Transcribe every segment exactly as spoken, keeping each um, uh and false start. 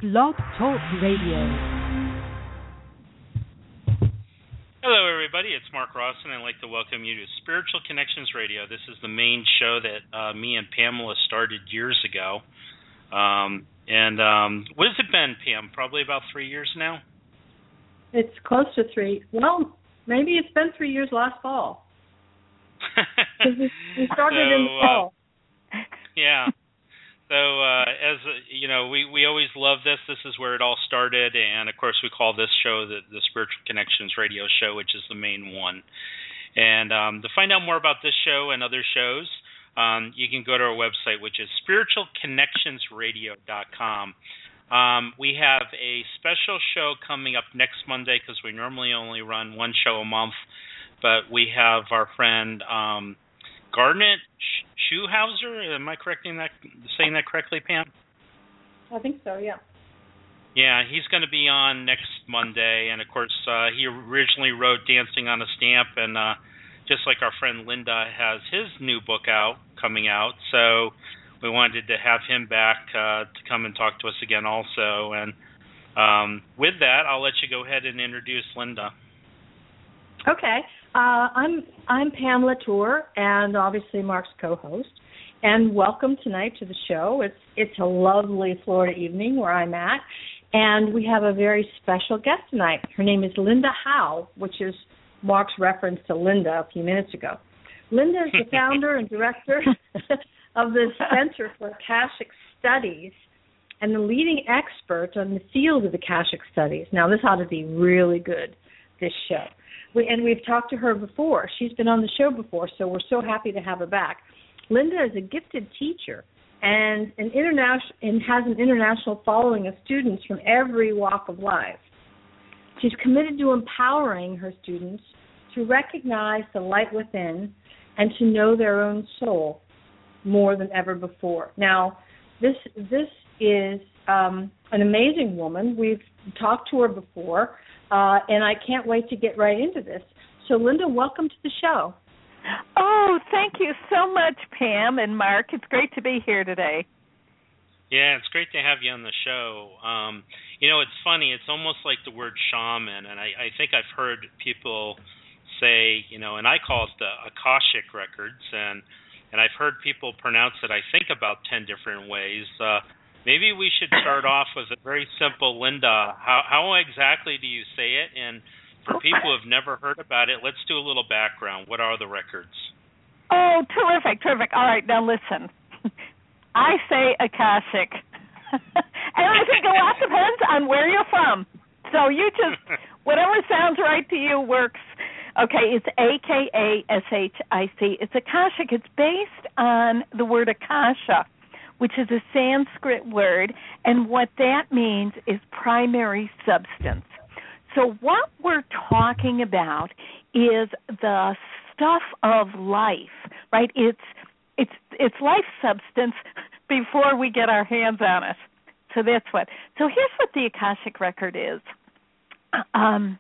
Blog Talk Radio. Hello, everybody. It's Mark Ross, and I'd like to welcome you to Spiritual Connections Radio. This is the main show that uh, me and Pamela started years ago. Um, and um, what has it been, Pam? Probably about three years now? It's close to three. Well, maybe it's been three years last fall. We started so, in the fall. Uh, yeah. So, uh, as uh, you know, we, we always love this. This is where it all started, and of course, we call this show the, the Spiritual Connections Radio Show, which is the main one. And um, to find out more about this show and other shows, um, you can go to our website, which is spiritual connections radio dot com. Um, we have a special show coming up next Monday because we normally only run one show a month, but we have our friend um, Garnet Schuhauser. Am I correcting that, saying that correctly, Pam? I think so, yeah. Yeah, he's going to be on next Monday, and of course, uh, he originally wrote Dancing on a Stamp, and uh, just like our friend Linda has his new book out, coming out, so we wanted to have him back uh, to come and talk to us again also. And um, with that, I'll let you go ahead and introduce Linda. Okay. Uh, I'm I'm Pamela Tour, and obviously Mark's co-host. And welcome tonight to the show. It's it's a lovely Florida evening where I'm at, and we have a very special guest tonight. Her name is Linda Howe, which is Mark's reference to Linda a few minutes ago. Linda is the founder and director of the Center for Akashic Studies and the leading expert on the field of Akashic Studies. Now, this ought to be really good, this show. We, and we've talked to her before. She's been on the show before, so we're so happy to have her back. Linda is a gifted teacher and an international and has an international following of students from every walk of life. She's committed to empowering her students to recognize the light within and to know their own soul more than ever before. Now, this this is um, an amazing woman. We've talked to her before, uh, and I can't wait to get right into this. So, Linda, welcome to the show. Oh, thank you so much, Pam and Mark. It's great to be here today. Yeah, it's great to have you on the show. Um, you know, it's funny. It's almost like the word shaman, and I, I think I've heard people say, you know, and I call it the Akashic records, and and I've heard people pronounce it, I think, about ten different ways. Uh, maybe we should start off with a very simple, Linda. How, how exactly do you say it? And for people who have never heard about it, let's do a little background. What are the records? Oh, terrific, terrific. All right, now listen. I say Akashic. And I think a lot depends on where you're from. So you just, whatever sounds right to you works. Okay, it's A K A S H I C. It's Akashic. It's based on the word Akasha, which is a Sanskrit word, and what that means is primary substance. So what we're talking about is the stuff of life, right? It's it's it's life substance before we get our hands on it. So that's what. So here's what the Akashic record is. Um,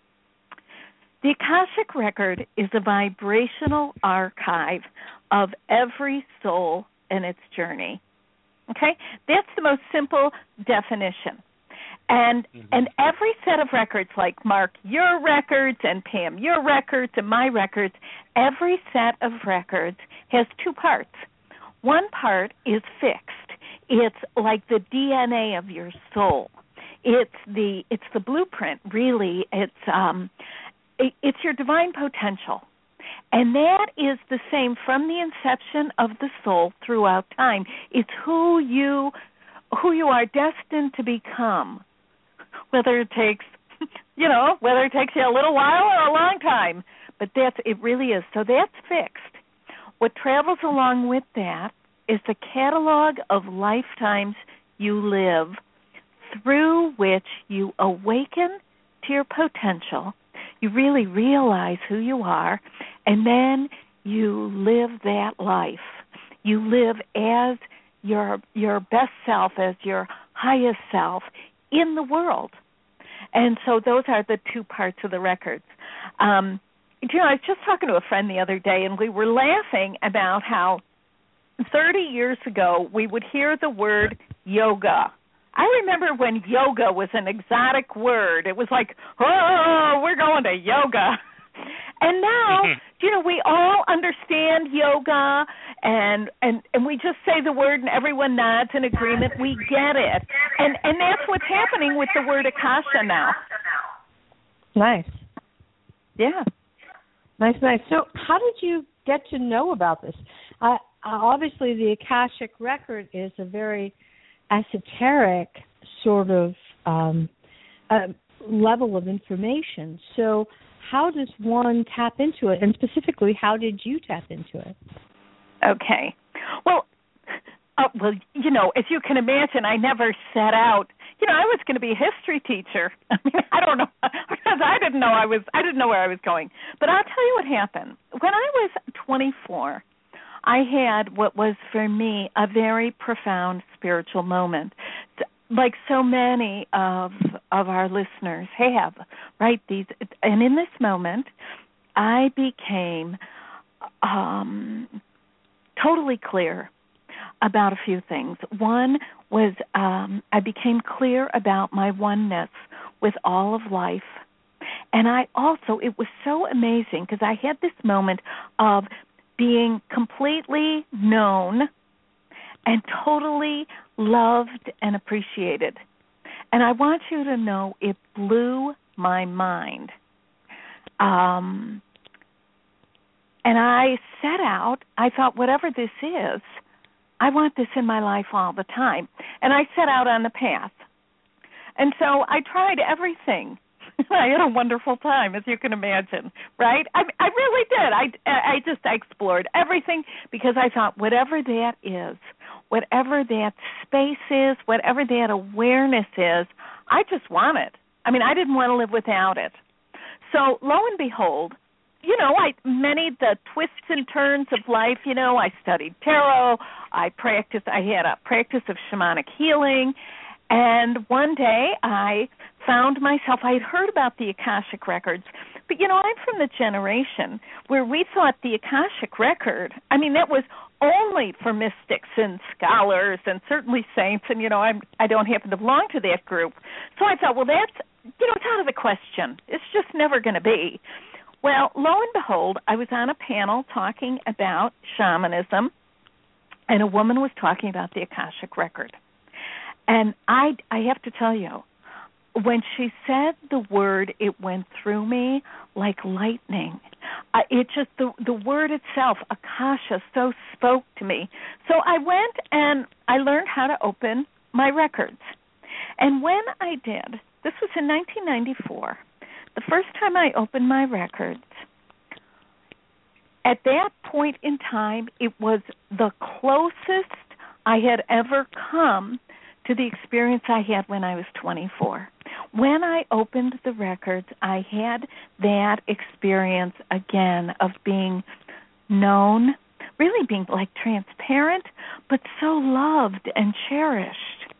the Akashic record is a vibrational archive of every soul and its journey. Okay? That's the most simple definition. And mm-hmm. and every set of records, like Mark, your records, and Pam, your records, and my records, every set of records has two parts. One part is fixed. It's like the D N A of your soul. It's the it's the blueprint, really. It's um, it, it's your divine potential. And that is the same from the inception of the soul throughout time. It's who you who you are destined to become. Whether it takes, you know, whether it takes you a little while or a long time, but that's it really is. So that's fixed. What travels along with that is the catalog of lifetimes you live, through which you awaken to your potential. You really realize who you are, and then you live that life. You live as your your best self, as your highest self in the world. And so those are the two parts of the records. Um, you know, I was just talking to a friend the other day, and we were laughing about how thirty years ago we would hear the word yoga. I remember when yoga was an exotic word. It was like, oh, we're going to yoga. And now, you know, we all understand yoga, and, and and we just say the word and everyone nods in agreement. We get it. And and that's what's happening with the word Akasha now. Nice. Yeah. Nice, nice. So how did you get to know about this? Uh, obviously, the Akashic Record is a very esoteric sort of um, uh, level of information. So how does one tap into it? And specifically, how did you tap into it? Okay. Well, uh, well, you know, as you can imagine, I never set out. You know, I was going to be a history teacher. I mean, I don't know, because I didn't know I was. I didn't know where I was going. But I'll tell you what happened. When I was twenty-four, I had what was for me a very profound spiritual moment, like so many of of our listeners have, right? These, and in this moment, I became um, totally clear about a few things. One was um, I became clear about my oneness with all of life. And I also, it was so amazing because I had this moment of being completely known and totally loved and appreciated. And I want you to know it blew my mind. Um, and I set out, I thought, whatever this is, I want this in my life all the time. And I set out on the path. And so I tried everything. I had a wonderful time, as you can imagine, right? I, I really did. I, I just I explored everything because I thought whatever that is, whatever that space is, whatever that awareness is, I just want it. I mean, I didn't want to live without it. So lo and behold, you know, I many the twists and turns of life, you know, I studied tarot, I practiced, I had a practice of shamanic healing, and one day I found myself, I had heard about the Akashic Records, but, you know, I'm from the generation where we thought the Akashic Record, I mean, that was only for mystics and scholars and certainly saints, and, you know, I'm, I don't happen to belong to that group. So I thought, well, that's, you know, it's out of the question. It's just never going to be. Well, lo and behold, I was on a panel talking about shamanism, and a woman was talking about the Akashic Record. And I, I have to tell you, when she said the word, it went through me like lightning. Uh, it just, the, the word itself, Akasha, so spoke to me. So I went and I learned how to open my records. And when I did, this was in nineteen ninety-four, the first time I opened my records, at that point in time, it was the closest I had ever come to the experience I had when I was twenty-four. When I opened the records, I had that experience again of being known, really being like transparent, but so loved and cherished.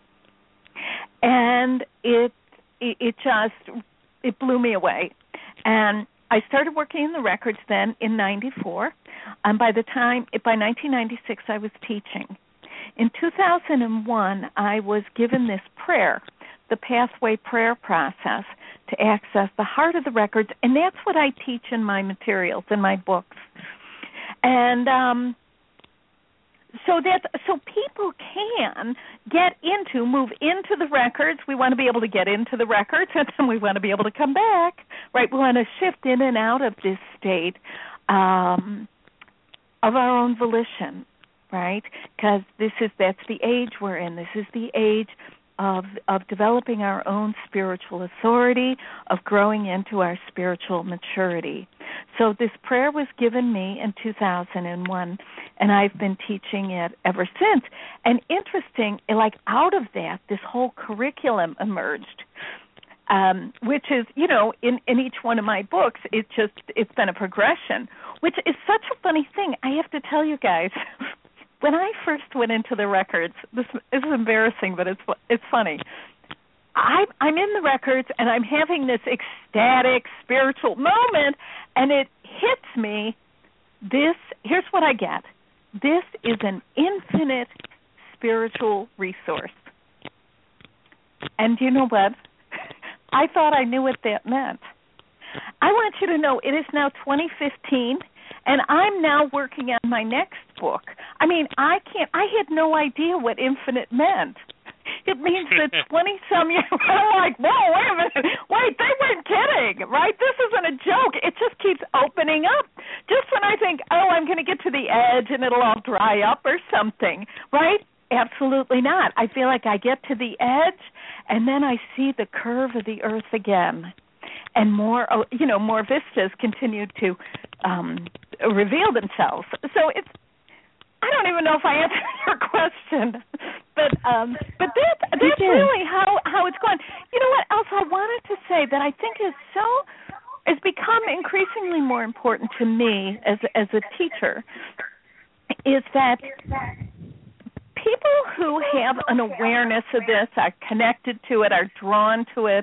And it it, it just, it blew me away. And I started working in the records then in ninety-four. And by the time, by nineteen ninety-six, I was teaching. In two thousand one, I was given this prayer, the Pathway Prayer Process, to access the heart of the records, and that's what I teach in my materials, in my books. And um, so that's so people can get into, move into the records. We want to be able to get into the records, and then we want to be able to come back, right? We want to shift in and out of this state um, of our own volition. Right, because this is that's the age we're in. This is the age of of developing our own spiritual authority, of growing into our spiritual maturity. So this prayer was given me in two thousand one, and I've been teaching it ever since. And interesting, like out of that, this whole curriculum emerged, um, which is, you know, in, in each one of my books, it just it's been a progression, which is such a funny thing. I have to tell you guys. When I first went into the records, this, this is embarrassing, but it's it's funny. I, I'm in the records, and I'm having this ecstatic spiritual moment, and it hits me, this, here's what I get. This is an infinite spiritual resource. And you know what? I thought I knew what that meant. I want you to know it is now twenty fifteen, and I'm now working on my next book. I mean, I can't, I had no idea what infinite meant. It means that twenty-some years, I'm like, whoa, wait a minute, wait, they weren't kidding, right? This isn't a joke. It just keeps opening up. Just when I think, oh, I'm going to get to the edge and it'll all dry up or something, right? Absolutely not. I feel like I get to the edge, and then I see the curve of the earth again. And more, you know, more vistas continue to um, reveal themselves. So it's, I don't even know if I answered your question, but um, but that, that's really how, how it's going. You know what else I wanted to say that I think is so, has become increasingly more important to me as as a teacher is that people who have an awareness of this, are connected to it, are drawn to it.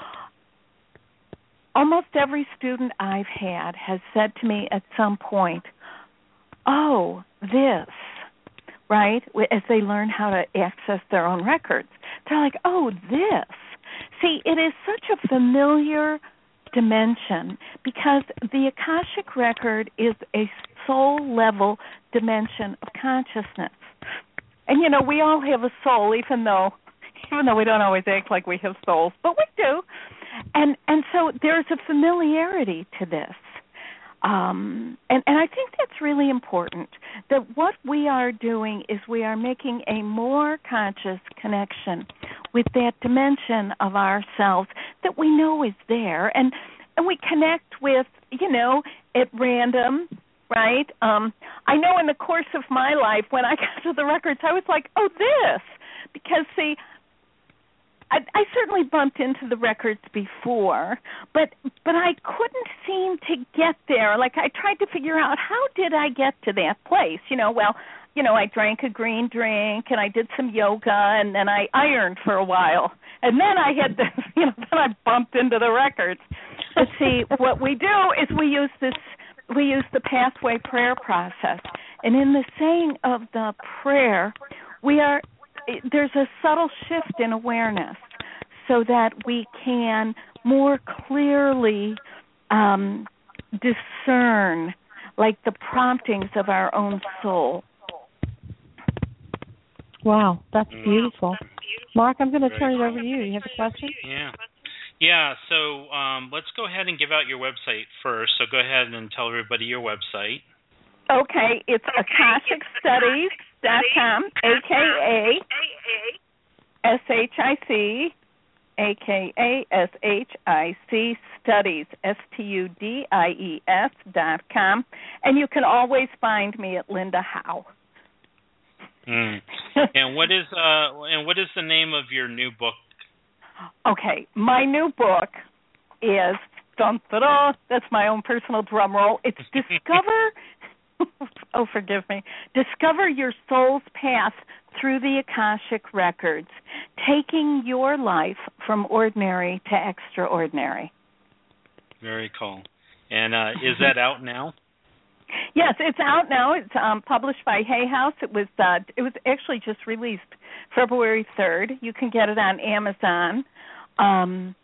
Almost every student I've had has said to me at some point, oh, this, right, as they learn how to access their own records. They're like, oh, this. See, it is such a familiar dimension because the Akashic record is a soul-level dimension of consciousness. And, you know, we all have a soul, even though even though we don't always act like we have souls, but we do. And and so there's a familiarity to this. Um, and, and I think that's really important, that what we are doing is we are making a more conscious connection with that dimension of ourselves that we know is there. And, and we connect with, you know, at random, right? Um, I know in the course of my life, when I got to the records, I was like, oh, this. Because, see, I, I certainly bumped into the records before, but but I couldn't seem to get there. Like, I tried to figure out, how did I get to that place? You know, well, you know, I drank a green drink, and I did some yoga, and then I ironed for a while. And then I had the, you know, then I bumped into the records. But see, what we do is we use this, we use the pathway prayer process. And in the saying of the prayer, we are, there's a subtle shift in awareness so that we can more clearly um, discern, like, the promptings of our own soul. Wow, that's beautiful. Mark, I'm going to turn it over to you. You have a question? Yeah. Yeah, so um, let's go ahead and give out your website first. So go ahead and tell everybody your website. Okay, it's akashic studies dot com, A K A S H I C, A K A S H I C, Studies, S T U D I E S dot com. And you can always find me at Linda Howe. Mm. And what is uh and what is the name of your new book? Okay, my new book is dun, da, da, that's my own personal drum roll. It's Discover oh forgive me. Discover Your Soul's Path Through the Akashic Records, Taking Your Life from Ordinary to Extraordinary. Very cool. And uh, is that out now? Yes, it's out now. It's um, published by Hay House. It was uh, it was actually just released February third. You can get it on Amazon. Um,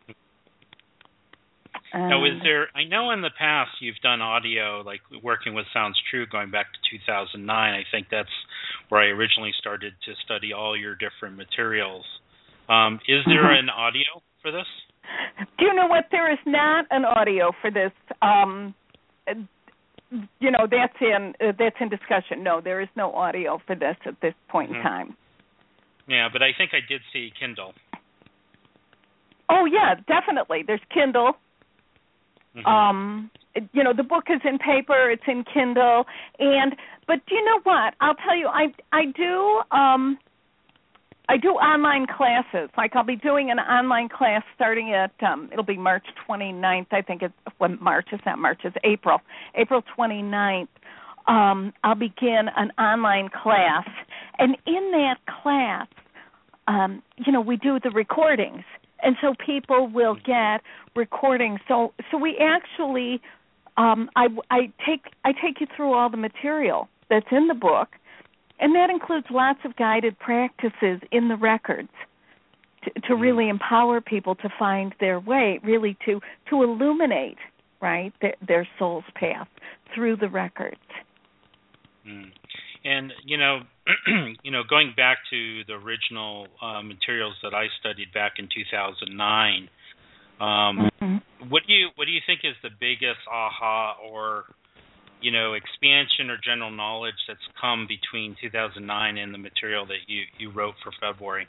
now, is there? I know in the past you've done audio, like working with Sounds True, going back to two thousand nine. I think that's where I originally started to study all your different materials. Um, is there an audio for this? Do you know what? There is not an audio for this. Um, You know, that's in uh, that's in discussion. No, there is no audio for this at this point mm-hmm. in time. Yeah, but I think I did see Kindle. Oh, yeah, definitely. There's Kindle. Mm-hmm. Um, you know, the book is in paper. It's in Kindle. And but do you know what? I'll tell you, I I do um, I do online classes. Like, I'll be doing an online class starting at, um, it'll be March twenty-ninth. I think it's, well, March, it's not March, it's April. April twenty-ninth, um, I'll begin an online class. And in that class, um, you know, we do the recordings. And so people will get recordings. So so we actually, um, I, I take I take you through all the material that's in the book. And that includes lots of guided practices in the records. to, to really empower people to find their way, really to to illuminate, right, their, their soul's path through the records. Mm. And you know, you know, going back to the original uh, materials that I studied back in two thousand nine, um, mm-hmm. what do you what do you think is the biggest aha or you know expansion or general knowledge that's come between two thousand nine and the material that you, you wrote for February?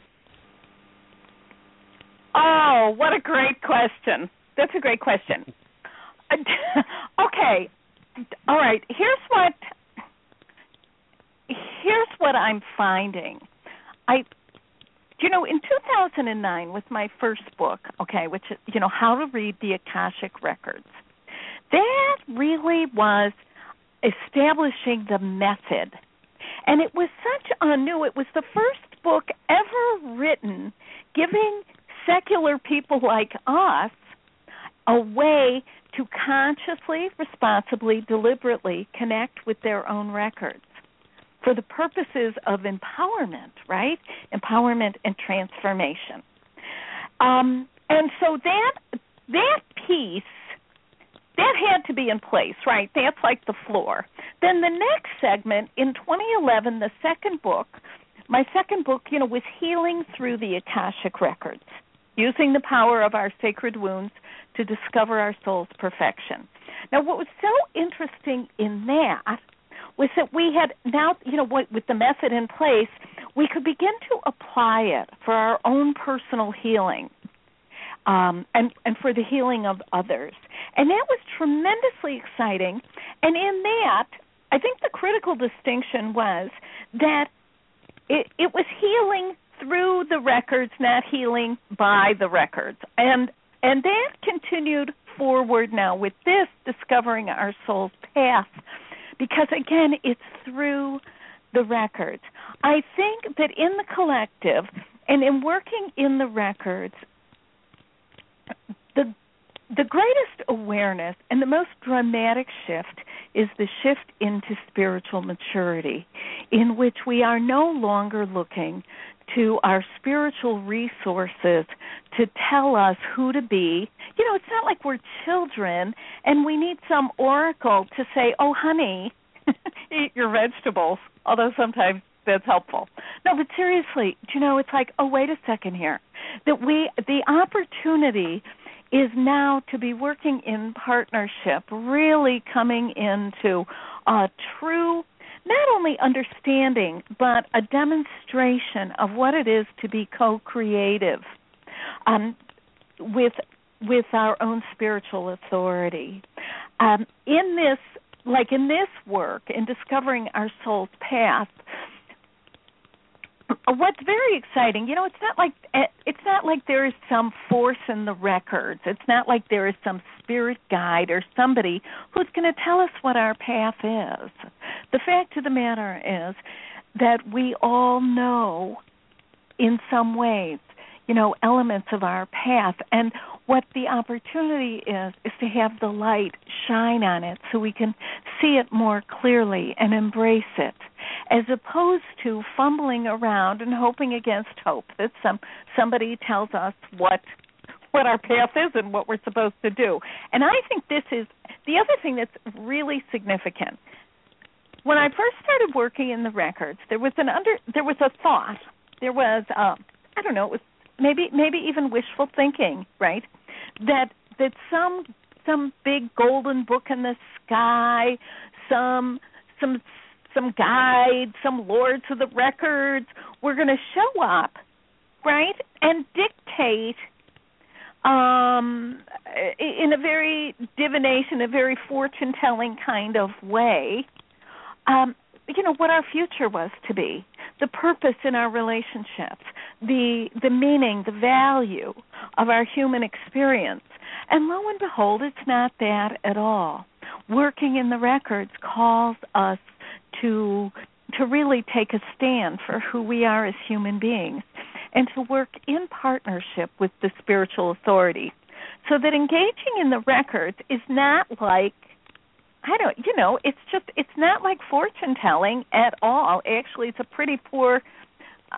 Oh, what a great question! That's a great question. Okay, all right. Here's what. Here's what I'm finding. I, you know, in two thousand nine with my first book, okay, which is, you know, How to Read the Akashic Records, that really was establishing the method. And it was such a new, it was the first book ever written giving secular people like us a way to consciously, responsibly, deliberately connect with their own records for the purposes of empowerment, right? Empowerment and transformation. Um, and so that that piece, that had to be in place, right? That's like the floor. Then the next segment, in twenty eleven, the second book, my second book, you know, was Healing Through the Akashic Records, using the power of our sacred wounds to discover our soul's perfection. Now, what was so interesting in that was that we had now, you know, with the method in place, we could begin to apply it for our own personal healing um, and, and for the healing of others. And that was tremendously exciting. And in that, I think the critical distinction was that it, it was healing through the records, not healing by the records. And and that continued forward now with this, Discovering Our Soul's Path, because, again, it's through the records. I think that in the collective and in working in the records, the the greatest awareness and the most dramatic shift is the shift into spiritual maturity, in which we are no longer looking to our spiritual resources to tell us who to be. You know, it's not like we're children and we need some oracle to say, oh, honey, eat your vegetables, although sometimes that's helpful. No, but seriously, you know, it's like, oh, wait a second here. That we, the opportunity is now to be working in partnership, really coming into a true, not only understanding, but a demonstration of what it is to be co-creative um, with with our own spiritual authority. Um, in this, like in this work, in discovering our soul's path, what's very exciting, you know, it's not like it's not like there is some force in the records. It's not like there is some spirit guide or somebody who's going to tell us what our path is. The fact of the matter is that we all know in some ways, you know, elements of our path, and what the opportunity is is to have the light shine on it so we can see it more clearly and embrace it, as opposed to fumbling around and hoping against hope that some somebody tells us what what our path is and what we're supposed to do. And I think this is the other thing that's really significant. When I first started working in the records, there was an under there was a thought. There was um, I don't know, it was maybe maybe even wishful thinking, right? That that some some big golden book in the sky, some some some guide, some lords of the records were going to show up, right, and dictate um, in a very divination, a very fortune-telling kind of way, um, you know, what our future was to be, the purpose in our relationships, the the meaning, the value of our human experience. And lo and behold, it's not that at all. Working in the records calls us to to really take a stand for who we are as human beings and to work in partnership with the spiritual authority, so that engaging in the records is not like, I don't, you know, it's just, it's not like fortune telling at all. Actually, it's a pretty poor,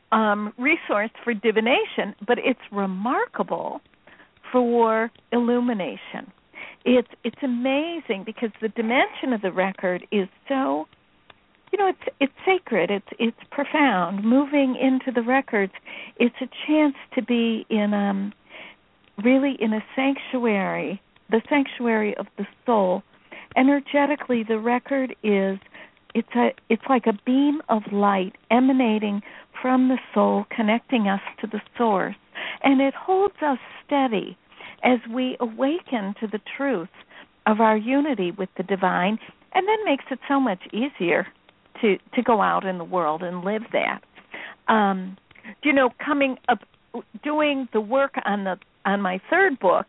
um, resource for divination, but it's remarkable for illumination. It's it's amazing because the dimension of the record is so, you know, it's it's sacred. It's it's profound. Moving into the records, it's a chance to be in um really in a sanctuary, the sanctuary of the soul. Energetically, the record is it's a it's like a beam of light emanating from the soul, connecting us to the source, and it holds us steady as we awaken to the truth of our unity with the divine, and then makes it so much easier to, to go out in the world and live that. Um, you know, coming up, doing the work on the on my third book,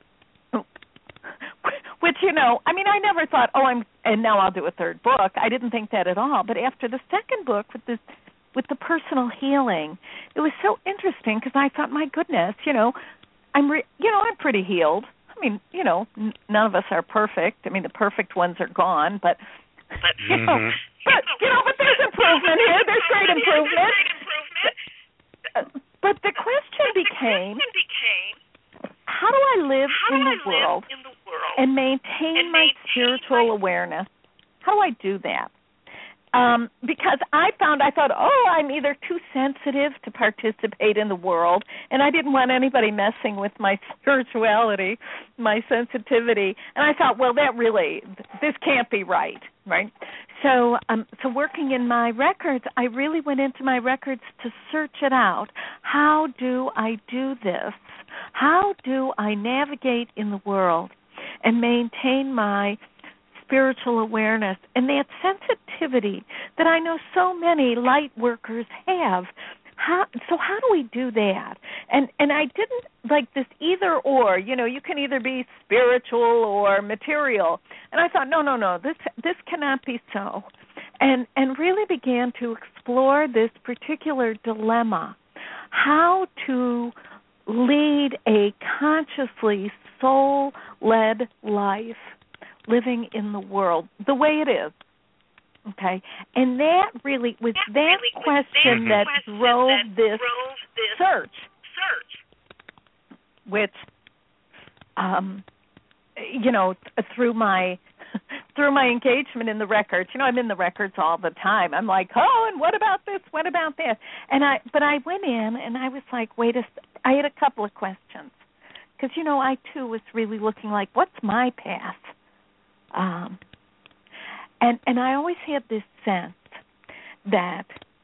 which, you know, I mean, I never thought, oh, I'm, and now I'll do a third book. I didn't think that at all. But after the second book with this, with the personal healing, it was so interesting because I thought, my goodness, you know, I'm, re- you know, I'm pretty healed. I mean, you know, n- none of us are perfect. I mean, the perfect ones are gone, but, but you know, mm-hmm. but you know, but there's improvement here. There's great improvement. But the question became, how do I live in the world and maintain my spiritual awareness? How do I do that? Um, because I found, I thought, oh, I'm either too sensitive to participate in the world, and I didn't want anybody messing with my spirituality, my sensitivity. And I thought, well, that really, this can't be right, right? So, um, so working in my records, I really went into my records to search it out. How do I do this? How do I navigate in the world and maintain my spiritual awareness and that sensitivity that I know so many light workers have? How, so how do we do that? And and I didn't like this either or. You know, you can either be spiritual or material. And I thought, no, no, no, this this cannot be so. And and really began to explore this particular dilemma, how to lead a consciously soul-led life, living in the world the way it is, okay? And that really was that, that really question was that, that drove that this, this search, search, which, um, you know, th- through my through my engagement in the records, you know, I'm in the records all the time. I'm like, oh, and what about this? What about that? And I, but I went in and I was like, wait a, I had a couple of questions because, you know, I too was really looking like, what's my path? Um, and and I always had this sense that,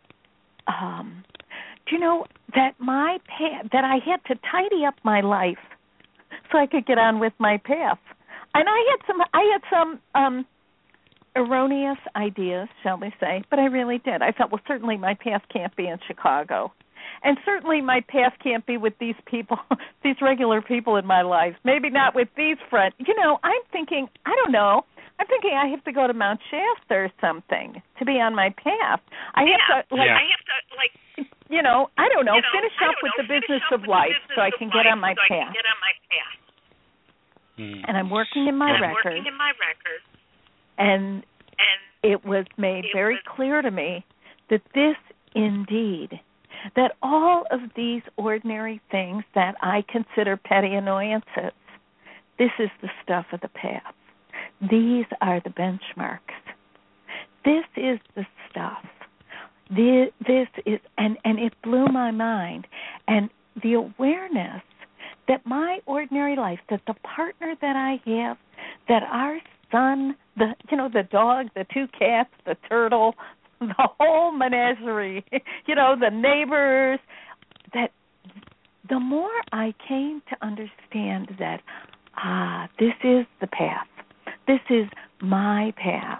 um, do you know, that my path, that I had to tidy up my life so I could get on with my path. And I had some, I had some um, erroneous ideas, shall we say, but I really did. I thought, well, certainly my path can't be in Chicago. And certainly my path can't be with these people, these regular people in my life. Maybe not with these friends. You know, I'm thinking, I don't know. I'm thinking I have to go to Mount Shasta or something to be on my path. I have yeah. to, like, yeah. I have to, like, you know, I don't know, you know finish up with know, the business of life business so I can get on my so path. Get on my path. Hmm. And I'm working in my and record. I'm working in my record. And, and it was made it very was, clear to me that this indeed, that all of these ordinary things that I consider petty annoyances, this is the stuff of the path. These are the benchmarks. This is the stuff. This, this is, and, and it blew my mind. And the awareness that my ordinary life, that the partner that I have, that our son, the you know, the dog, the two cats, the turtle, the whole menagerie, you know, the neighbors, that the more I came to understand that, ah, this is the path. This is my path.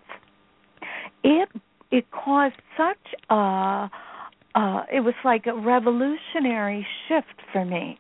It it caused such a, uh, it was like a revolutionary shift for me.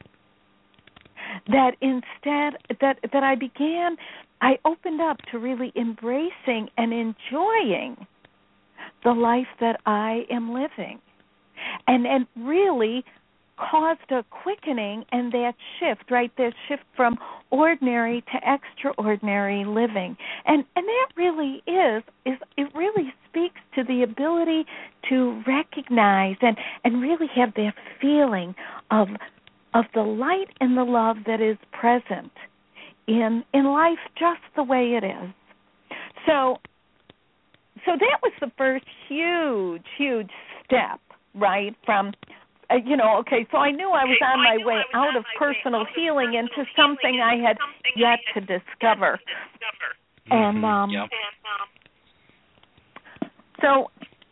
That instead, that that I began, I opened up to really embracing and enjoying the life that I am living, and and really caused a quickening and that shift, right? That shift from ordinary to extraordinary living, and and that really is is it really speaks to the ability to recognize and, and really have that feeling of of the light and the love that is present in in life just the way it is. So so that was the first huge, huge step, right, from Uh, you know, okay, so I knew I was on my way out of personal healing into something I had yet to discover. And um, yep. so,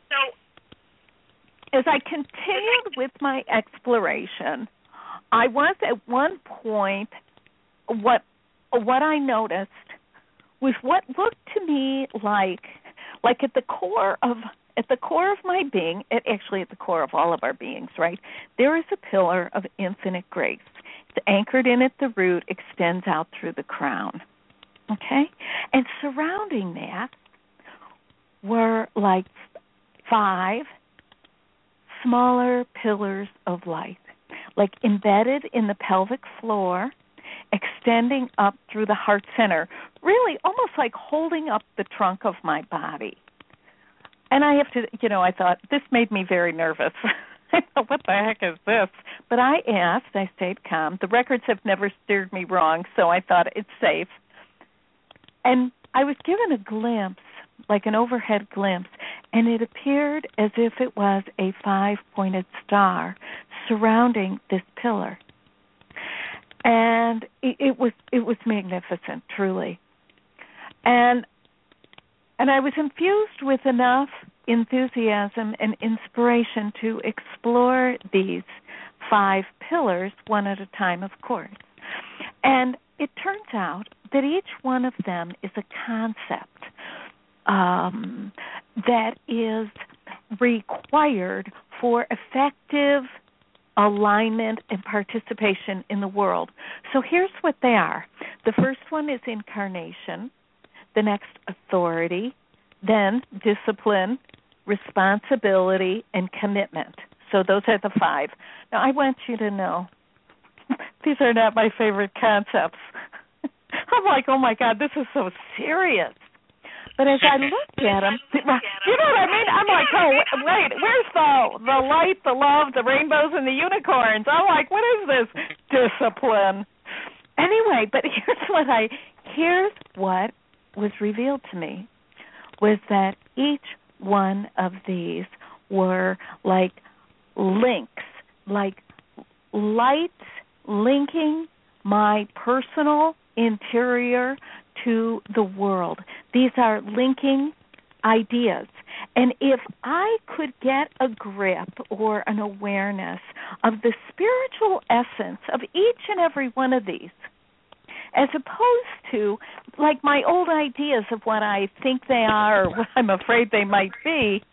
as I continued with my exploration, I was at one point, what what I noticed was what looked to me like, like at the core of At the core of my being, it actually at the core of all of our beings, right, there is a pillar of infinite grace. It's anchored in at the root, extends out through the crown, okay? And surrounding that were like five smaller pillars of light, like embedded in the pelvic floor, extending up through the heart center, really almost like holding up the trunk of my body. And I have to, you know, I thought, this made me very nervous. I thought, what the heck is this? But I asked, I stayed calm. The records have never steered me wrong, so I thought it's safe. And I was given a glimpse, like an overhead glimpse, and it appeared as if it was a five-pointed star surrounding this pillar. And it, it was it was magnificent, truly. And And I was infused with enough enthusiasm and inspiration to explore these five pillars one at a time, of course. And it turns out that each one of them is a concept um, that is required for effective alignment and participation in the world. So here's what they are. The first one is incarnation. The next, authority, then discipline, responsibility, and commitment. So those are the five. Now, I want you to know, these are not my favorite concepts. I'm like, oh, my God, this is so serious. But as I looked at them, you know what I mean? I'm like, oh, wait, where's the, the light, the love, the rainbows, and the unicorns? I'm like, what is this? Discipline. Anyway, but here's what I, here's what was revealed to me was that each one of these were like links, like lights linking my personal interior to the world. These are linking ideas. And if I could get a grip or an awareness of the spiritual essence of each and every one of these, as opposed to, like, my old ideas of what I think they are or what I'm afraid they might be,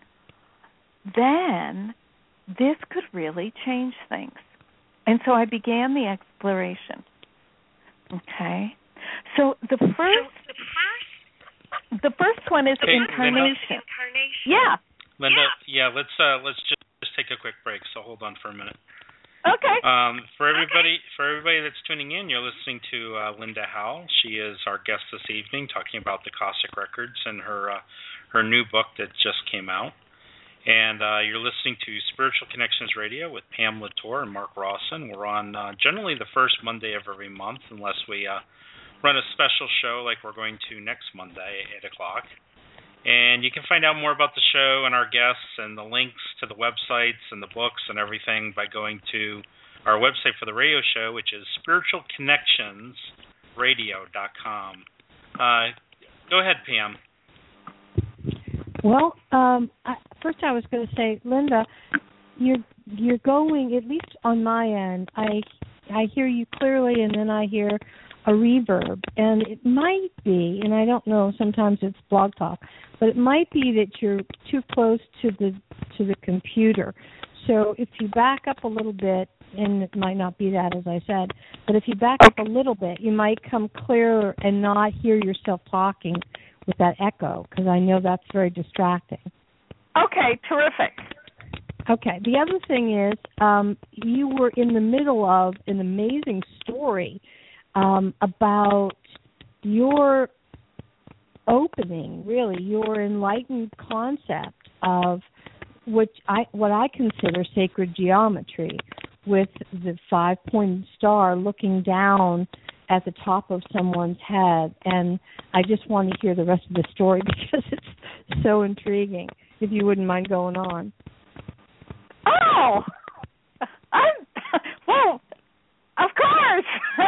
then this could really change things. And so I began the exploration. Okay? So the first, the first one is hey, incarnation. Linda? Yeah. Linda, yeah, let's uh, let's just, just take a quick break. So hold on for a minute. Okay. Um, for everybody, okay. for everybody that's tuning in, you're listening to uh, Linda Howell. She is our guest this evening, talking about the Akashic Records and her uh, her new book that just came out. And uh, you're listening to Spiritual Connections Radio with Pam Latour and Mark Rawson. We're on uh, generally the first Monday of every month, unless we uh, run a special show like we're going to next Monday at eight o'clock. And you can find out more about the show and our guests and the links to the websites and the books and everything by going to our website for the radio show, which is spiritual connections radio dot com. Uh, go ahead, Pam. Well, um, I, first I was going to say, Linda, you're you're going, at least on my end, I I hear you clearly, and then I hear a reverb, and it might be, and I don't know, sometimes it's Blog Talk, but it might be that you're too close to the to the computer. So if you back up a little bit, and it might not be that, as I said, but if you back up a little bit, you might come clearer and not hear yourself talking with that echo, because I know that's very distracting. Okay, terrific. Okay, the other thing is um, you were in the middle of an amazing story um, about your opening, really, your enlightened concept of what I what I consider sacred geometry, with the five-pointed star looking down at the top of someone's head. And I just want to hear the rest of the story because it's so intriguing, if you wouldn't mind going on. Oh, I'm, well, of course.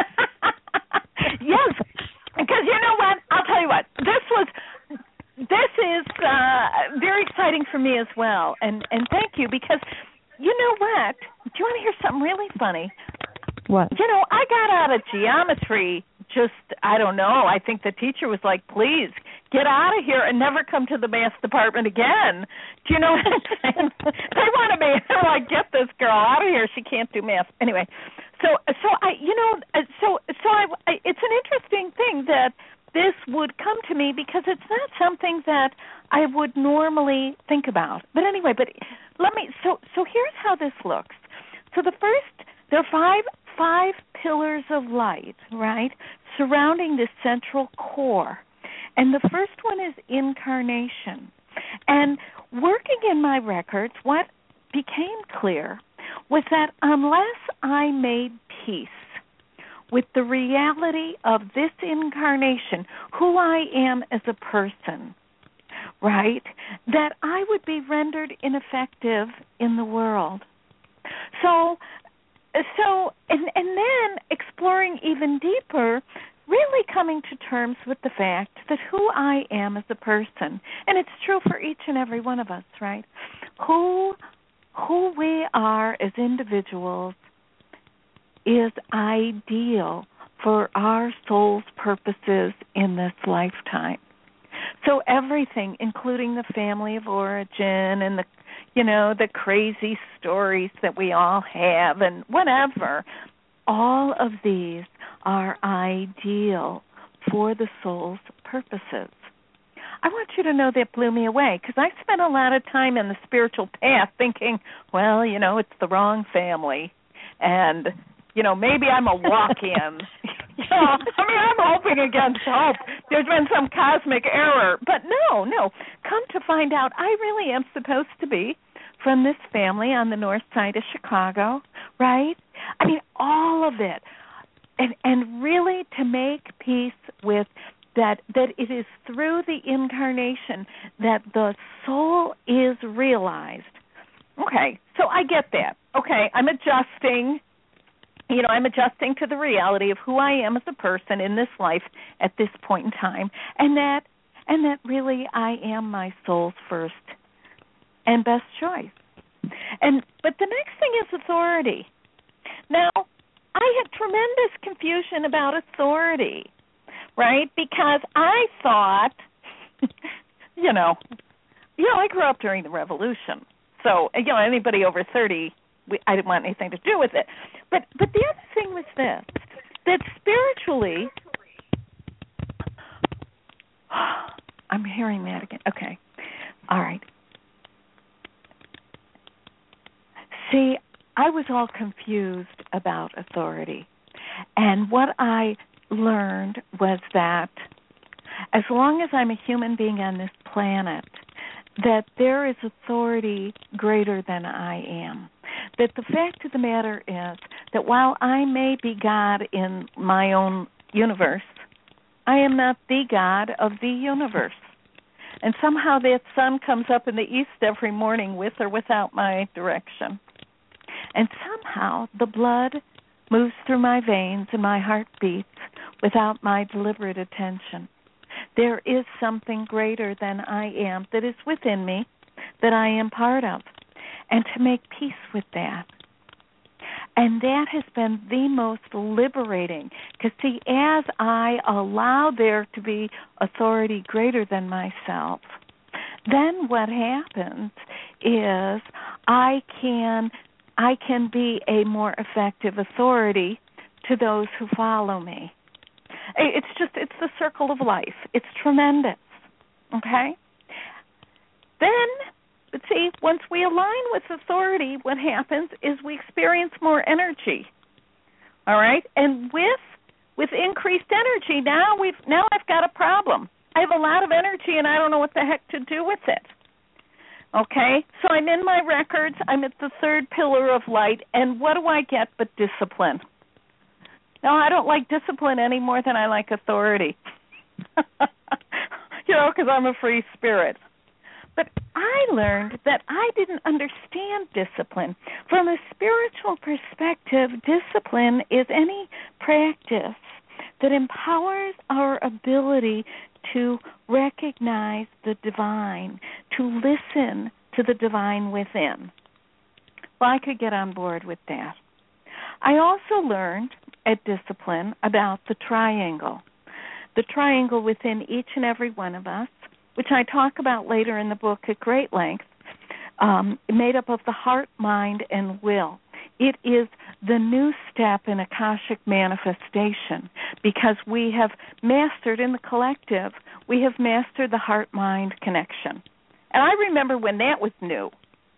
Yes, because you know what? I'll tell you what. This was, this is uh, very exciting for me as well. And, and thank you, because you know what? Do you want to hear something really funny? What? You know, I got out of geometry just, I don't know, I think the teacher was like, please, get out of here and never come to the math department again. Do you know what I'm saying? They wanted me, they're like, get this girl out of here, she can't do math. Anyway, so, so I, you know, so, so I, I, it's an interesting thing that this would come to me because it's not something that I would normally think about. But anyway, but let me, so, so here's how this looks. So the first, there are five five pillars of light, right, surrounding this central core. And the first one is incarnation. And working in my records, what became clear was that unless I made peace with the reality of this incarnation, who I am as a person, right, that I would be rendered ineffective in the world. So, so, and, and then exploring even deeper, really coming to terms with the fact that who I am as a person, and it's true for each and every one of us, right? Who, who we are as individuals is ideal for our soul's purposes in this lifetime. So everything, including the family of origin and the, you know, the crazy stories that we all have and whatever, all of these are ideal for the soul's purposes. I want you to know that blew me away because I spent a lot of time in the spiritual path thinking, well, you know, it's the wrong family and, you know, maybe I'm a walk-in. You know, I mean, I'm hoping against hope. There's been some cosmic error. But no, no. Come to find out, I really am supposed to be from this family on the north side of Chicago, right? I mean, all of it. And and really to make peace with that, that it is through the incarnation that the soul is realized. Okay, so I get that. Okay, I'm adjusting. You know, I'm adjusting to the reality of who I am as a person in this life at this point in time, and that and that really I am my soul's first and best choice. And but the next thing is authority. Now, I had tremendous confusion about authority, right? Because I thought, you know, you know, I grew up during the Revolution, so you know, anybody over thirty. We, I didn't want anything to do with it. But but the other thing was this, that spiritually, I'm hearing that again. Okay. All right. See, I was all confused about authority. And what I learned was that as long as I'm a human being on this planet, that there is authority greater than I am. That the fact of the matter is that while I may be God in my own universe, I am not the God of the universe. And somehow that sun comes up in the east every morning with or without my direction. And somehow the blood moves through my veins and my heart beats without my deliberate attention. There is something greater than I am that is within me that I am part of. And to make peace with that. And that has been the most liberating. Because, see, as I allow there to be authority greater than myself, then what happens is I can I can be a more effective authority to those who follow me. It's just, it's the circle of life. It's tremendous. Okay? Then, but see, once we align with authority, what happens is we experience more energy. All right? And with with increased energy, now we've now I've got a problem. I have a lot of energy and I don't know what the heck to do with it. Okay? So I'm in my records. I'm at the third pillar of light. And what do I get but discipline? No, I don't like discipline any more than I like authority. You know, because I'm a free spirit. But I learned that I didn't understand discipline. From a spiritual perspective, discipline is any practice that empowers our ability to recognize the divine, to listen to the divine within. Well, I could get on board with that. I also learned at discipline about the triangle. The triangle within each and every one of us, which I talk about later in the book at great length, um, made up of the heart, mind, and will. It is the new step in Akashic manifestation because we have mastered, in the collective, we have mastered the heart-mind connection. And I remember when that was new,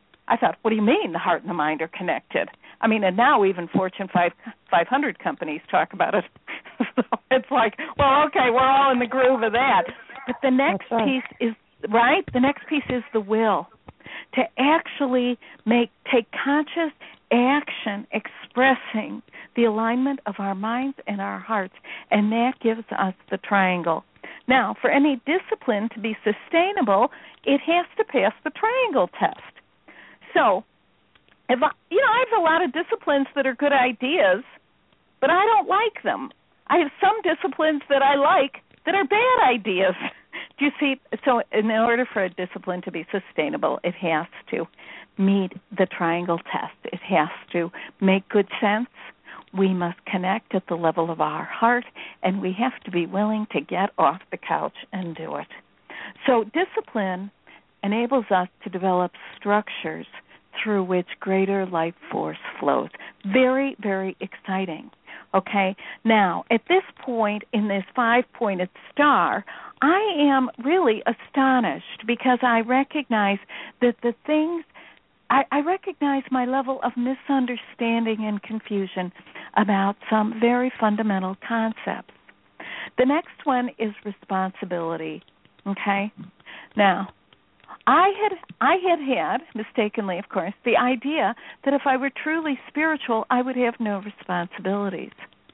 I thought, what do you mean the heart and the mind are connected? I mean, and now even Fortune five hundred companies talk about it. So it's like, well, okay, we're all in the groove of that. But the next right. piece is, right, the next piece is the will. To actually make take conscious action expressing the alignment of our minds and our hearts, and that gives us the triangle. Now, for any discipline to be sustainable, it has to pass the triangle test. So, if I, you know, I have a lot of disciplines that are good ideas, but I don't like them. I have some disciplines that I like that are bad ideas. Do you see? So in order for a discipline to be sustainable, it has to meet the triangle test. It has to make good sense. We must connect at the level of our heart, and we have to be willing to get off the couch and do it. So discipline enables us to develop structures through which greater life force flows. Very, very exciting. Okay? Now, at this point in this five-pointed star, I am really astonished because I recognize that the things, I, I recognize my level of misunderstanding and confusion about some very fundamental concepts. The next one is responsibility. Okay? Now, I had I had had, mistakenly, of course, the idea that if I were truly spiritual, I would have no responsibilities.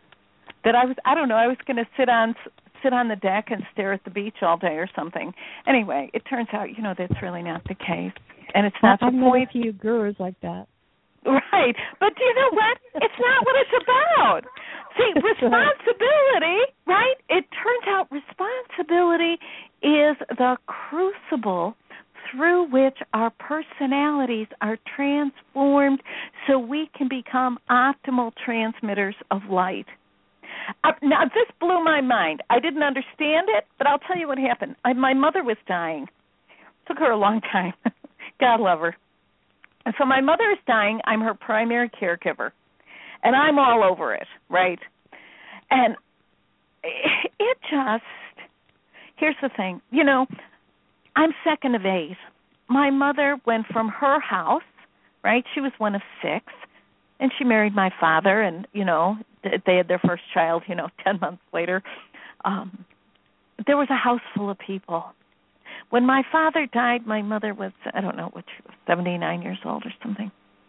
That I was, I don't know, I was going to sit on sit on the deck and stare at the beach all day or something. Anyway, it turns out, you know, that's really not the case, and it's not I've the met point. a few gurus like that. Right, but do you know what? It's not what it's about. See, responsibility, right? It turns out responsibility is the crucible through which our personalities are transformed so we can become optimal transmitters of light. Uh, now, this blew my mind. I didn't understand it, but I'll tell you what happened. I, my mother was dying. It took her a long time. God love her. And so my mother is dying. I'm her primary caregiver, and I'm all over it, right? And it just, here's the thing, you know, I'm second of eight. My mother went from her house, right? She was one of six, and she married my father, and, you know, they had their first child, you know, ten months later. Um, there was a house full of people. When my father died, my mother was, I don't know, what she was, seventy-nine years old or something.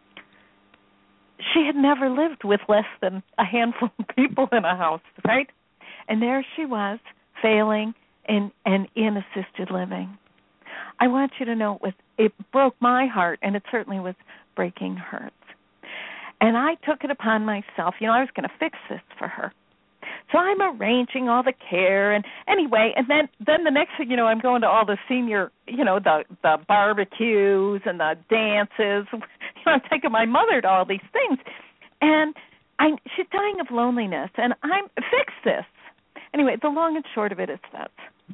She had never lived with less than a handful of people in a house, right? And there she was, failing and, and in assisted living. I want you to know it, was, it broke my heart, and it certainly was breaking hers. And I took it upon myself, you know, I was going to fix this for her. So I'm arranging all the care, and anyway, and then, then the next thing you know, I'm going to all the senior, you know, the the barbecues and the dances. You know, I'm taking my mother to all these things, and I she's dying of loneliness, and I'm fix this. Anyway, the long and short of it is that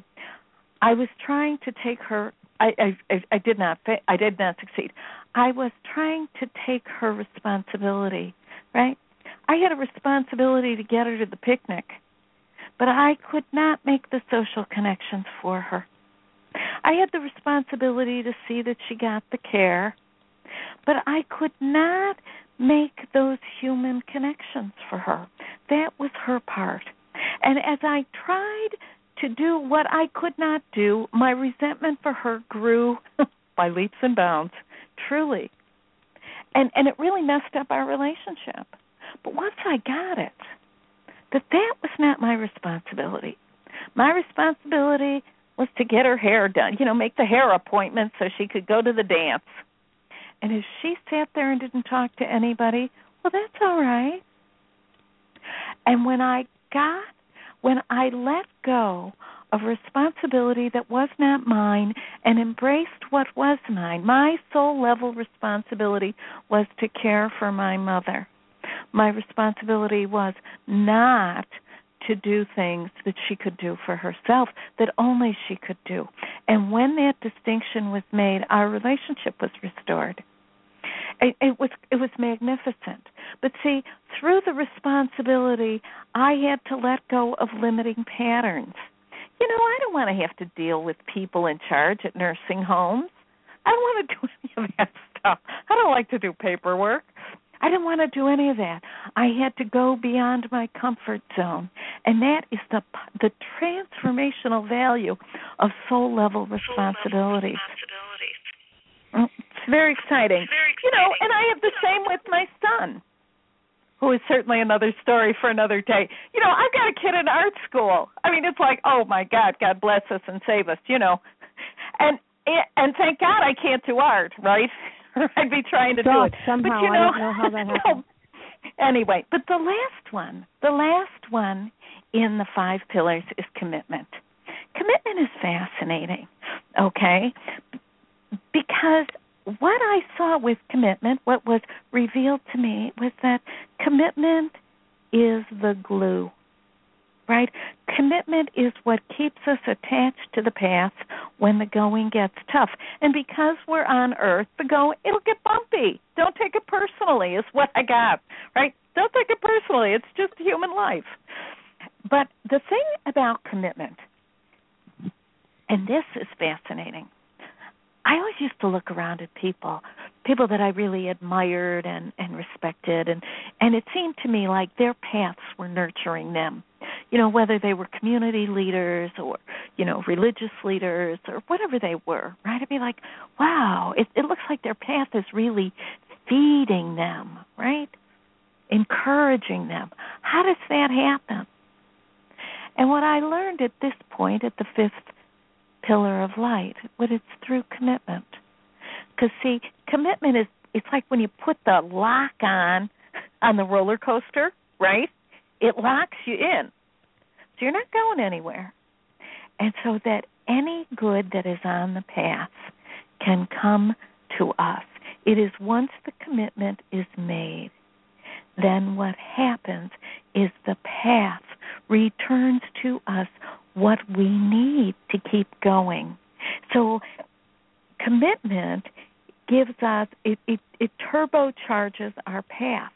I was trying to take her. I I, I did not I did not succeed. I was trying to take her responsibility, right? I had a responsibility to get her to the picnic, but I could not make the social connections for her. I had the responsibility to see that she got the care, but I could not make those human connections for her. That was her part. And as I tried to do what I could not do. My resentment for her grew by leaps and bounds, truly. And and it really messed up our relationship. But once I got it, that that was not my responsibility. My responsibility was to get her hair done, you know, make the hair appointment so she could go to the dance. And if she sat there and didn't talk to anybody, well, that's all right. And when I got, when I let go of responsibility that was not mine and embraced what was mine, my soul level responsibility was to care for my mother. My responsibility was not to do things that she could do for herself, that only she could do. And when that distinction was made, our relationship was restored. It, it was it was magnificent. But see, through the responsibility, I had to let go of limiting patterns. You know, I don't want to have to deal with people in charge at nursing homes. I don't want to do any of that stuff. I don't like to do paperwork. I didn't want to do any of that. I had to go beyond my comfort zone. And that is the the transformational value of soul-level responsibilities. It's very exciting. You know, and I have the same with my son, who is certainly another story for another day. You know, I've got a kid in art school. I mean, it's like, oh, my God, God bless us and save us, you know. And and thank God I can't do art, right? I'd be trying to Stop, do it. Somehow, but, you know, I don't know how that happened. No. Anyway, but the last one, the last one in the five pillars is commitment. Commitment is fascinating, okay? Because what I saw with commitment, what was revealed to me, was that commitment is the glue, right? Commitment is what keeps us attached to the path when the going gets tough. And because we're on Earth, the go it'll get bumpy. Don't take it personally is what I got, right? Don't take it personally. It's just human life. But the thing about commitment, and this is fascinating, I always used to look around at people, people that I really admired and, and respected, and, and it seemed to me like their paths were nurturing them. You know, whether they were community leaders or, you know, religious leaders or whatever they were, right? I'd be like, wow, it, it looks like their path is really feeding them, right? Encouraging them. How does that happen? And what I learned at this point, at the fifth pillar of light, but it's through commitment. Because, see, commitment is, it's like when you put the lock on, on the roller coaster, right? It locks you in. So you're not going anywhere. And so that any good that is on the path can come to us. It is once the commitment is made, then what happens is the path returns to us what we need to keep going. So commitment gives us, it, it, it turbocharges our path,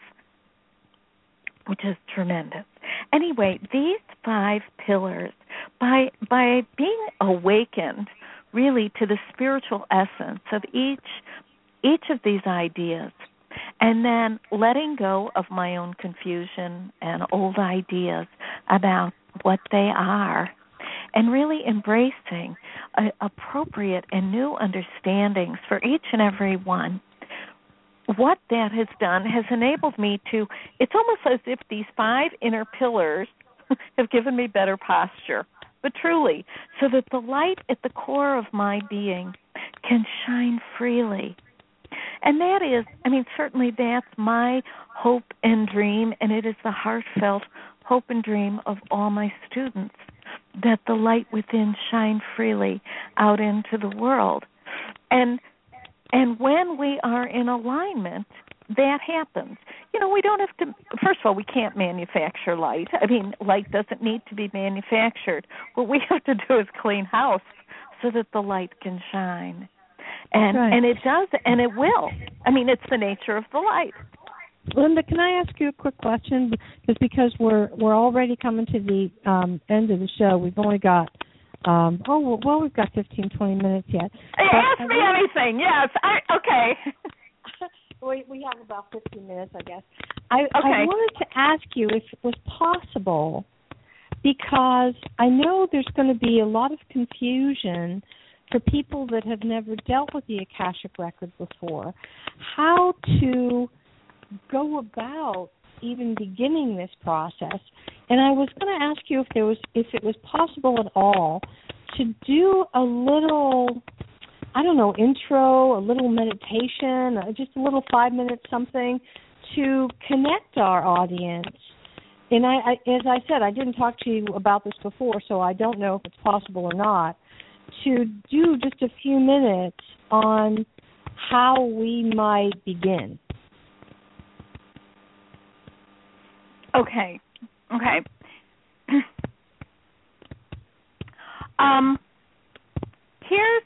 which is tremendous. Anyway, these five pillars, by by being awakened really to the spiritual essence of each each of these ideas, and then letting go of my own confusion and old ideas about what they are, and really embracing uh, appropriate and new understandings for each and every one, what that has done has enabled me to, it's almost as if these five inner pillars have given me better posture, but truly, so that the light at the core of my being can shine freely. And that is, I mean, certainly that's my hope and dream, and it is the heartfelt hope and dream of all my students, that the light within shine freely out into the world. And and when we are in alignment, that happens. You know, we don't have to, first of all, we can't manufacture light. I mean, light doesn't need to be manufactured. What we have to do is clean house so that the light can shine. And right. and it does, and it will. I mean, it's the nature of the light. Linda, can I ask you a quick question? Because because we're we're already coming to the um, end of the show. We've only got um, oh well, we've got fifteen, twenty minutes yet. Hey, ask I me wanted, anything. Yes, I okay. we we have about fifteen minutes, I guess. I, okay. I wanted to ask you if it was possible because I know there's going to be a lot of confusion for people that have never dealt with the Akashic Record before, how to go about even beginning this process. And I was going to ask you if there was, if it was possible at all to do a little, I don't know, intro, a little meditation, just a little five minutes something to connect our audience. And I, I, as I said, I didn't talk to you about this before, so I don't know if it's possible or not, to do just a few minutes on how we might begin. Okay. Okay. um, here's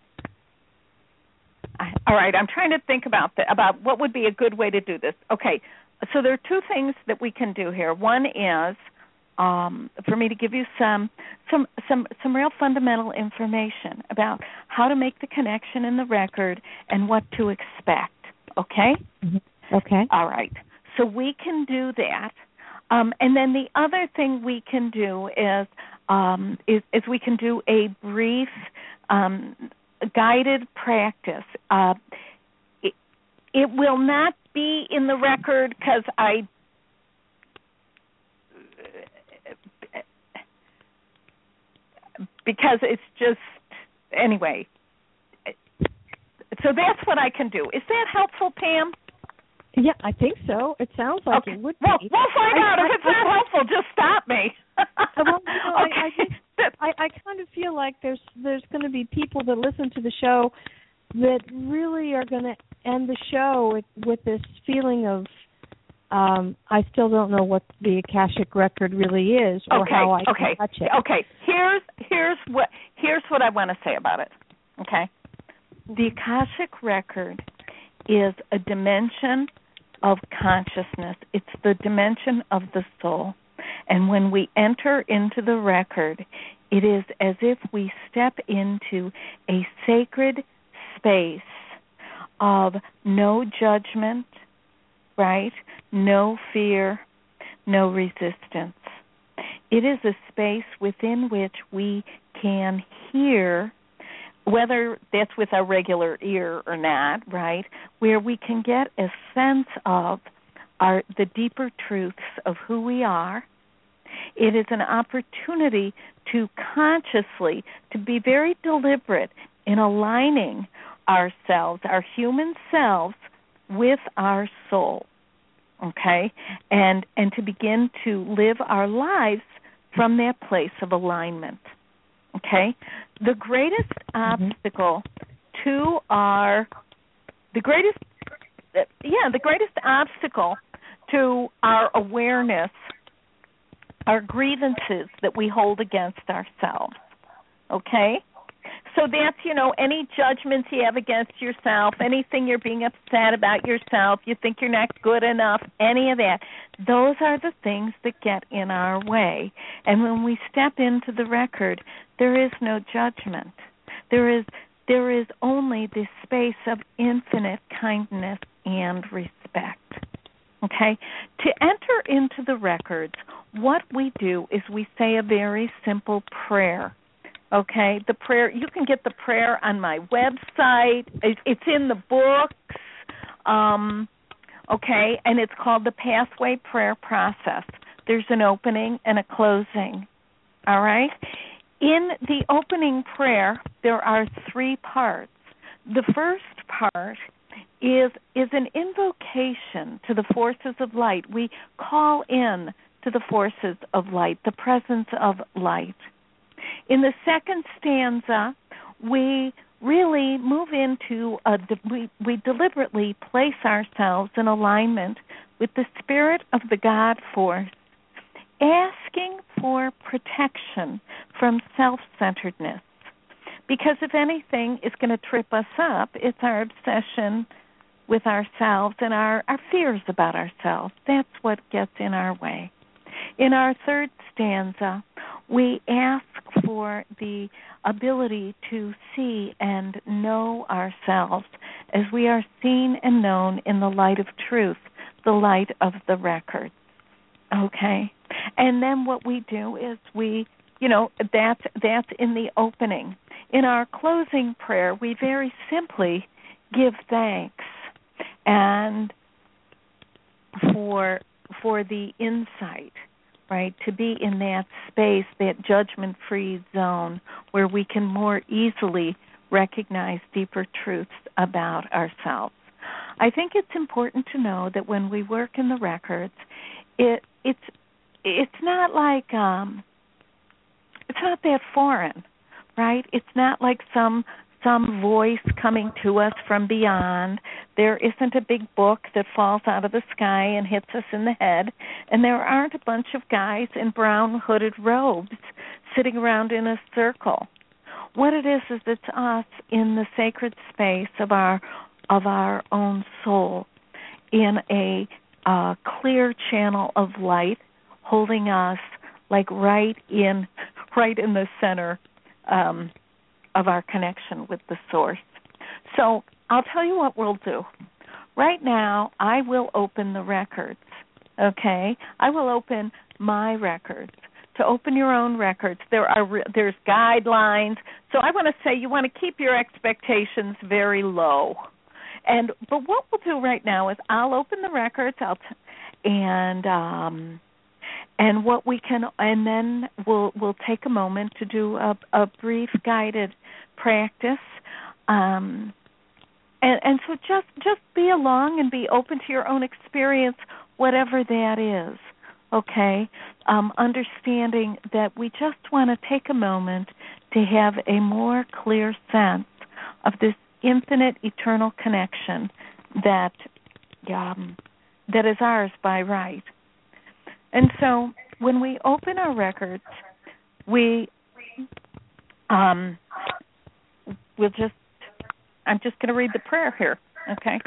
all right. I'm trying to think about the, about what would be a good way to do this. Okay. So there are two things that we can do here. One is um, for me to give you some some some some real fundamental information about how to make the connection in the record and what to expect. Okay. Mm-hmm. Okay. All right. So we can do that. Um, and then the other thing we can do is, um, is, is we can do a brief um, guided practice. Uh, it, it will not be in the record because I because it's just anyway. So that's what I can do. Is that helpful, Pam? Yeah, I think so. It sounds like okay. it would be. Well, we'll find I, out. I, if it's I, not helpful, just stop me. well, you know, okay. I, I, just, I, I kind of feel like there's there's going to be people that listen to the show that really are going to end the show with, with this feeling of, um, I still don't know what the Akashic Record really is or okay. how I okay. can touch it. Okay. Here's here's what here's what I want to say about it. Okay. The Akashic Record is a dimension of consciousness. It's the dimension of the soul. And when we enter into the record, it is as if we step into a sacred space of no judgment, right? No fear, no resistance. It is a space within which we can hear, whether that's with our regular ear or not, right, where we can get a sense of our the deeper truths of who we are. It is an opportunity to consciously, to be very deliberate in aligning ourselves, our human selves, with our soul, okay, and and to begin to live our lives from that place of alignment. Okay, the greatest mm-hmm. obstacle to our, the greatest, yeah, the greatest obstacle to our awareness are grievances that we hold against ourselves. Okay, so that's, you know, any judgments you have against yourself, anything you're being upset about yourself, you think you're not good enough, any of that. Those are the things that get in our way. And when we step into the record, there is no judgment. There is there is only this space of infinite kindness and respect. Okay? To enter into the records, what we do is we say a very simple prayer. Okay? The prayer, you can get the prayer on my website. It's in the books. Um, okay? And it's called the Pathway Prayer Process. There's an opening and a closing. All right? In the opening prayer, there are three parts. The first part is is an invocation to the forces of light. We call in to the forces of light, the presence of light. In the second stanza, we really move into a we we deliberately place ourselves in alignment with the spirit of the God force, asking for protection from self-centeredness. Because if anything is going to trip us up, it's our obsession with ourselves and our, our fears about ourselves. That's what gets in our way. In our third stanza, we ask for the ability to see and know ourselves as we are seen and known in the light of truth, the light of the record. Okay? And then what we do is we, you know, that's, that's in the opening. In our closing prayer, we very simply give thanks and for for the insight, right, to be in that space, that judgment-free zone where we can more easily recognize deeper truths about ourselves. I think it's important to know that when we work in the records, it it's it's not like um, it's not that foreign, right? It's not like some some voice coming to us from beyond. There isn't a big book that falls out of the sky and hits us in the head, and there aren't a bunch of guys in brown hooded robes sitting around in a circle. What it is is it's us in the sacred space of our of our own soul, in a uh, clear channel of light, holding us like right in right in the center um, of our connection with the source. So I'll tell you what we'll do. Right now, I will open the records, okay? I will open my records. To open your own records, there are there's guidelines. So I want to say you want to keep your expectations very low. And but what we'll do right now is I'll open the records, I'll t- and um, and what we can, and then we'll we'll take a moment to do a, a brief guided practice. Um, and, and so just just be along and be open to your own experience, whatever that is. Okay, um, understanding that we just want to take a moment to have a more clear sense of this infinite, eternal connection that um, that is ours by right. And so, when we open our records, we um, we'll just. I'm just going to read the prayer here. Okay.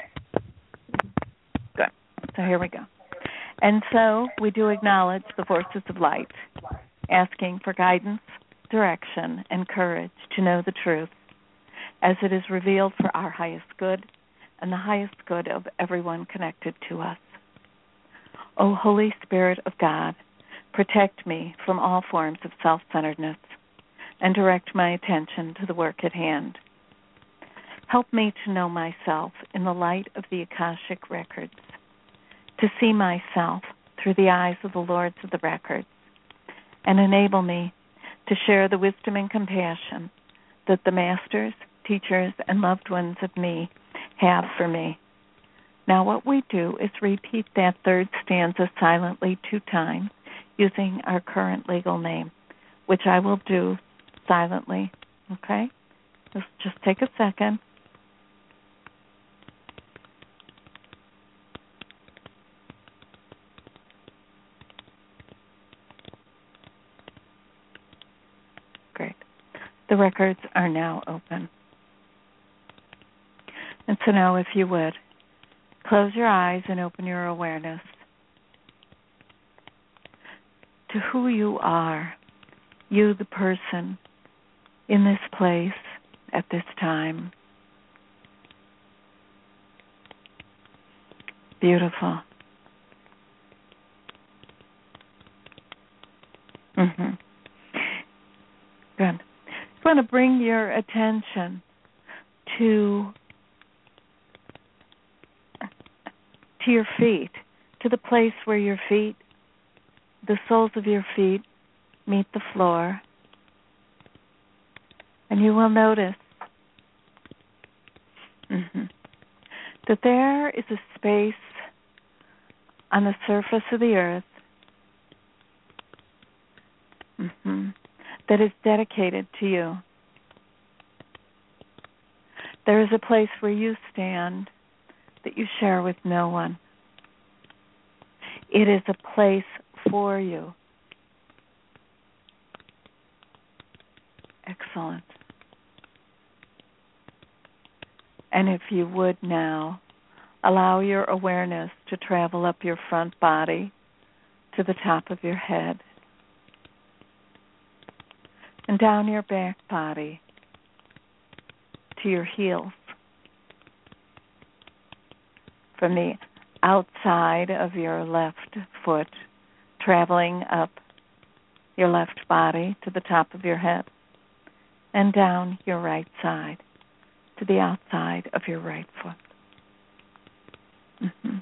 Good. So here we go. And so we do acknowledge the forces of light, asking for guidance, direction, and courage to know the truth as it is revealed for our highest good and the highest good of everyone connected to us. O Holy Spirit of God, protect me from all forms of self-centeredness and direct my attention to the work at hand. Help me to know myself in the light of the Akashic records, to see myself through the eyes of the Lords of the Records, and enable me to share the wisdom and compassion that the masters, teachers, and loved ones of me have for me. Now what we do is repeat that third stanza silently two times using our current legal name, which I will do silently, okay? Just, just take a second. Great. The records are now open. And so now, if you would, close your eyes and open your awareness to who you are, you the person in this place at this time. Beautiful. Mm-hmm. Good. I want to bring your attention to to your feet, to the place where your feet, the soles of your feet meet the floor. And you will notice mm-hmm, that there is a space on the surface of the earth mm-hmm, that is dedicated to you. There is a place where you stand that you share with no one. It is a place for you. Excellent. And if you would now, allow your awareness to travel up your front body to the top of your head and down your back body to your heels. From the outside of your left foot, traveling up your left body to the top of your head and down your right side to the outside of your right foot. Mm-hmm.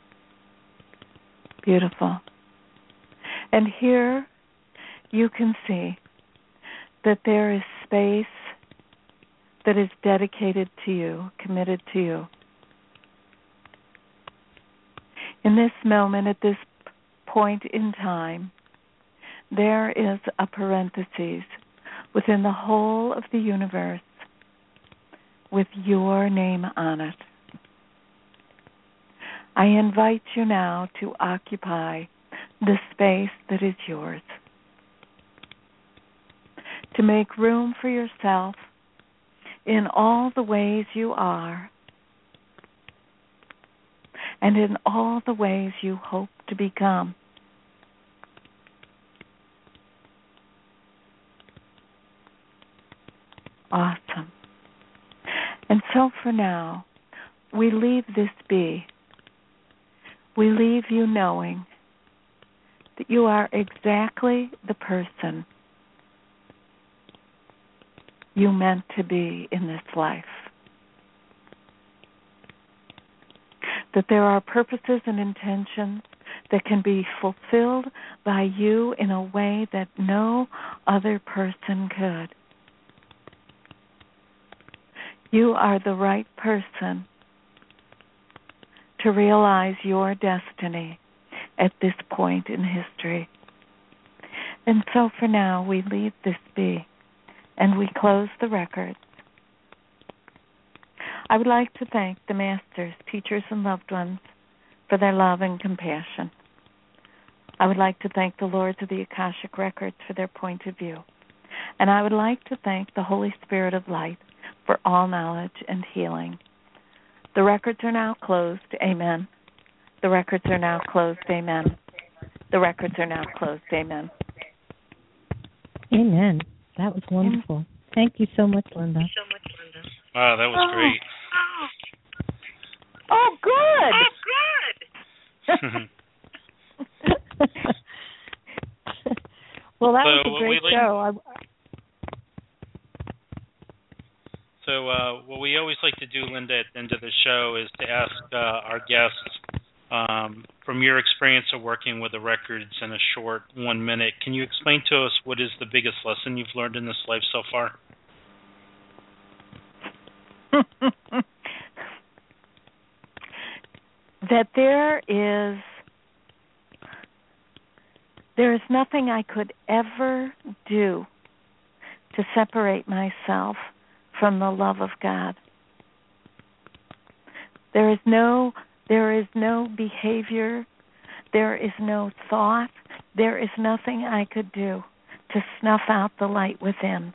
Beautiful. And here you can see that there is space that is dedicated to you, committed to you. In this moment, at this point in time, there is a parenthesis within the whole of the universe with your name on it. I invite you now to occupy the space that is yours, to make room for yourself in all the ways you are and in all the ways you hope to become. Awesome. And so for now, we leave this be. We leave you knowing that you are exactly the person you meant to be in this life. That there are purposes and intentions that can be fulfilled by you in a way that no other person could. You are the right person to realize your destiny at this point in history. And so for now, we leave this be, and we close the record. I would like to thank the masters, teachers, and loved ones for their love and compassion. I would like to thank the Lords of the Akashic Records for their point of view. And I would like to thank the Holy Spirit of Light for all knowledge and healing. The records are now closed. Amen. The records are now closed. Amen. The records are now closed. Amen. Amen. That was wonderful. Thank you so much, Linda. Thank you so much, Linda. Wow, that was oh. great. Oh, good. Oh, good. Well, that so was a great like, show. I, So uh, what we always like to do, Linda, at the end of the show is to ask uh, our guests, um, from your experience of working with the records in a short one minute, can you explain to us what is the biggest lesson you've learned in this life so far? That there is there is nothing I could ever do to separate myself from the love of God. There is no there is no behavior, there is no thought, there is nothing I could do to snuff out the light within.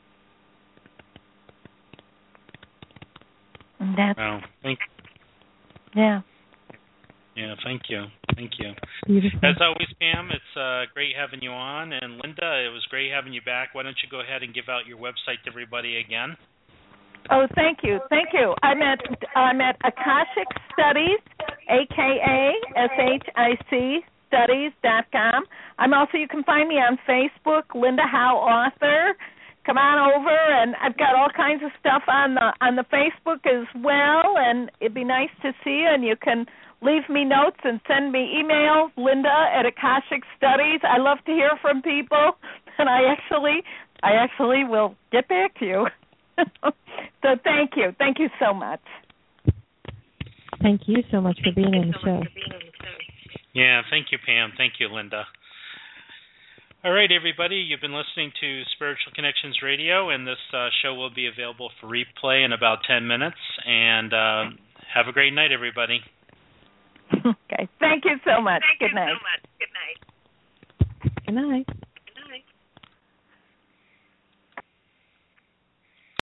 And that's wow. Thank yeah. Yeah, thank you. Thank you. Beautiful. As always, Pam, it's uh, great having you on. And Linda, it was great having you back. Why don't you go ahead and give out your website to everybody again? Oh, thank you, thank you. I'm at I'm at Akashic Studies, A K A S H I C Studies dot com. I'm also, you can find me on Facebook, Linda Howe Author. Come on over, and I've got all kinds of stuff on the on the Facebook as well. And it'd be nice to see you. And you can leave me notes and send me emails, Linda at Akashic Studies. I love to hear from people, and I actually I actually will get back to you. So thank you. Thank you so much. Thank you so much for being on the show. Yeah, thank you, Pam. Thank you, Linda. All right, everybody, you've been listening to Spiritual Connections Radio, and this uh, show will be available for replay in about ten minutes. And uh, have a great night, everybody. Okay. Thank you so much. Thank Good night. you so much. Good night. Good night.